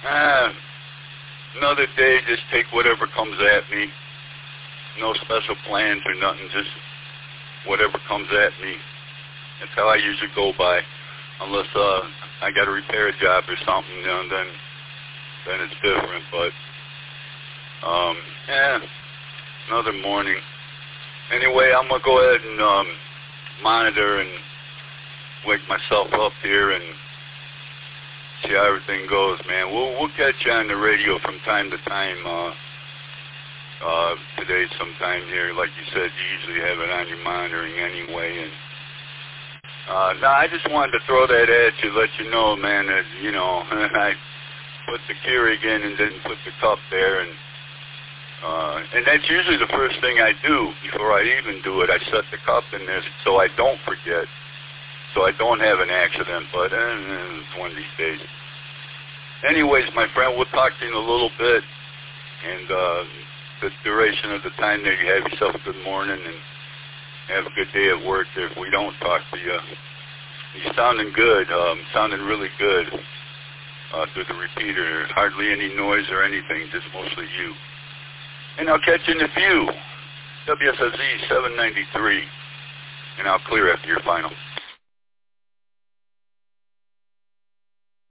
Another day, just take whatever comes at me. No special plans or nothing, just whatever comes at me. That's how I usually go by. Unless I got to repair a job or something, you know, then it's different. But, another morning. Anyway, I'm going to go ahead and monitor and wake myself up here and see how everything goes, man. We'll catch you on the radio from time to time. Today sometime here, like you said, you usually have it on your monitoring anyway. And I just wanted to throw that at you, let you know, man, that, you know, I put the Keurig in and didn't put the cup there. And that's usually the first thing I do before I even do it. I set the cup in there so I don't forget, so I don't have an accident, but it's one of these days. Anyways, my friend, we'll talk to you in a little bit, and the duration of the time there, you have yourself a good morning, and have a good day at work there. If we don't talk to you, you're sounding good, sounding really good through the repeater. Hardly any noise or anything, just mostly you. And I'll catch you in a few. WSSE 793, and I'll clear after your final.